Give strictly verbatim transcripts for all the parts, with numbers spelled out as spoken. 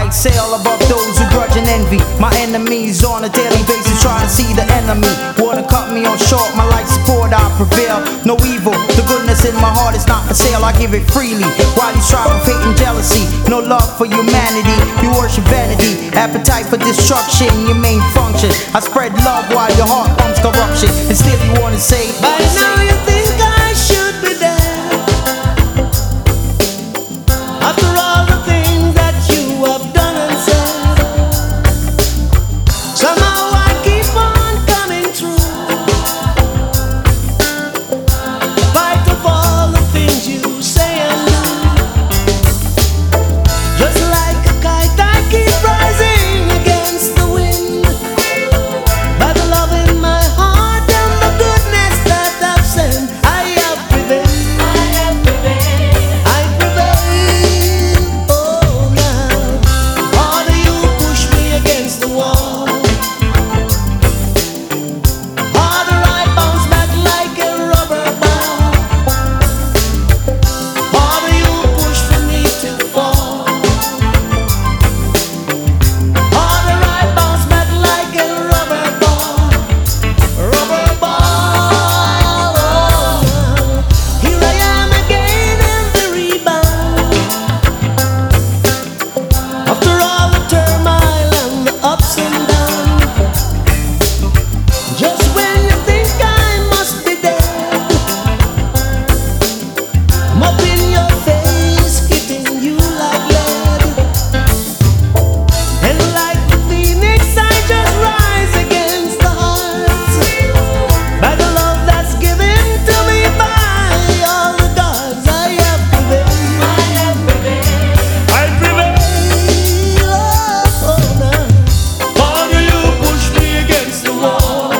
might sail above those who grudge and envy. My enemies on a daily basis trying to see the enemy. Wanna cut me on short, my life support I prevail. No evil, the goodness in my heart is not for sale. I give it freely while you strive with hate and jealousy. No love for humanity, you worship vanity. Appetite for destruction, your main function. I spread love while your heart pumps corruption. And still you wanna say, by now you think I should be dead. After all the things that you have done and said, somehow I keep on coming through. Fight of all the things you say and do. Just like a kite I keep rising against the wind. By the love in my heart and the goodness that I've sent, I have prevailed. I have prevailed. I prevail. Oh, now harder you push me against the wall, harder I bounce back like a rubber ball. Harder you push for me to fall, harder I bounce back like a rubber ball. Rubber ball. Here I am again in the rebound. After all the turmoil and the ups and downs, just when you think I must be dead, I'm up in your face, hitting you like lead. And like the phoenix, I just rise against the odds. By the love that's given to me by all the gods, I have prevailed. I have prevailed. I prevail. Oh, now harder you push me against the wall,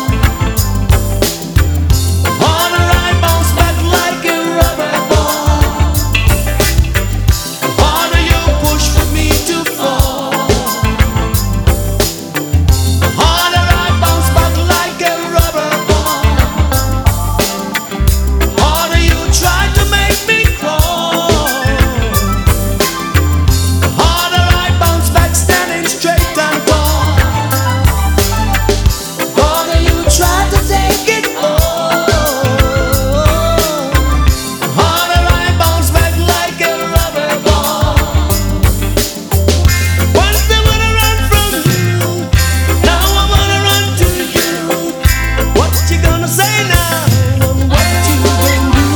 harder I bounce back like a rubber ball. Harder you push for me to fall, harder I bounce back like a rubber ball. Harder you try to make me crawl, harder I bounce back standing straight and tall. Harder you try to take it all, harder I bounce back like a rubber ball. Once I wanna run from you, now I wanna run to you. What you gonna say now? And what you gonna do?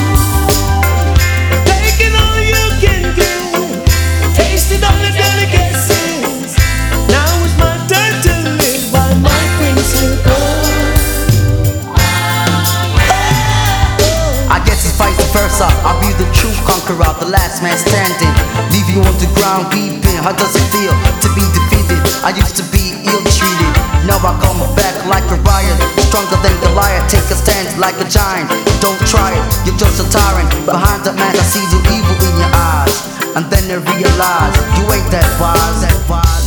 Taking all you can get, tasted all the delicacies. Now it's my turn to live by my principles. I guess it's vice versa. I'll be the true conqueror, the last man standing. Leave you on the ground weeping. How does it feel to be defeated? I used to be ill-treated, now I come back like a riot. Stronger than Goliath, take a stand like a giant. Don't try it, you're just a tyrant. Behind the mask I see the evil in your eyes, and then I realize you ain't that wise, that wise.